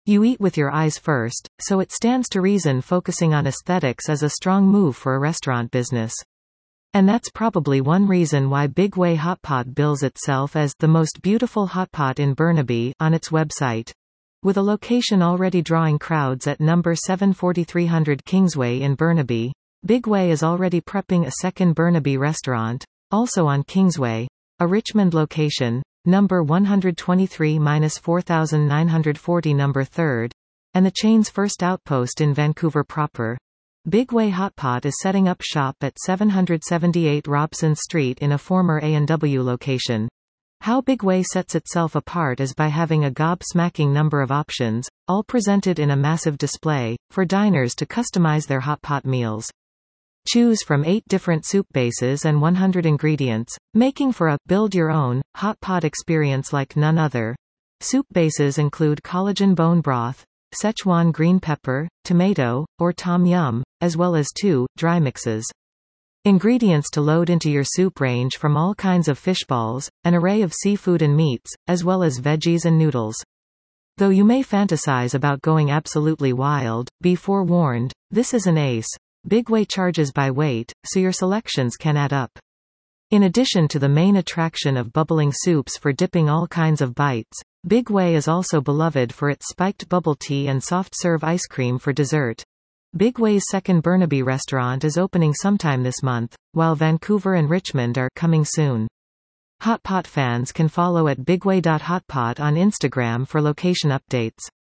You eat with your eyes first, so it stands to reason focusing on aesthetics is a strong move for a restaurant business. And that's probably one reason why Big Way Hot Pot bills itself as the most beautiful hot pot in Burnaby on its website. With a location already drawing crowds at number 74300 Kingsway in Burnaby, Big Way is already prepping a second Burnaby restaurant, also on Kingsway, a Richmond location, number 123-4940 number 3rd, and the chain's first outpost in Vancouver proper. Big Way Hot Pot is setting up shop at 778 Robson Street in a former A&W location. How Big Way sets itself apart is by having a gob-smacking number of options, all presented in a massive display, for diners to customize their hot pot meals. Choose from 8 different soup bases and 100 ingredients, making for a build-your-own hot pot experience like none other. Soup bases include collagen bone broth, Szechuan green pepper, tomato, or tom yum, as well as 2 dry mixes. Ingredients to load into your soup range from all kinds of fish balls, an array of seafood and meats, as well as veggies and noodles. Though you may fantasize about going absolutely wild, be forewarned, this is an ace. Big Way charges by weight, so your selections can add up. In addition to the main attraction of bubbling soups for dipping all kinds of bites, Big Way is also beloved for its spiked bubble tea and soft-serve ice cream for dessert. Big Way's second Burnaby restaurant is opening sometime this month, while Vancouver and Richmond are coming soon. Hot Pot fans can follow at bigway.hotpot on Instagram for location updates.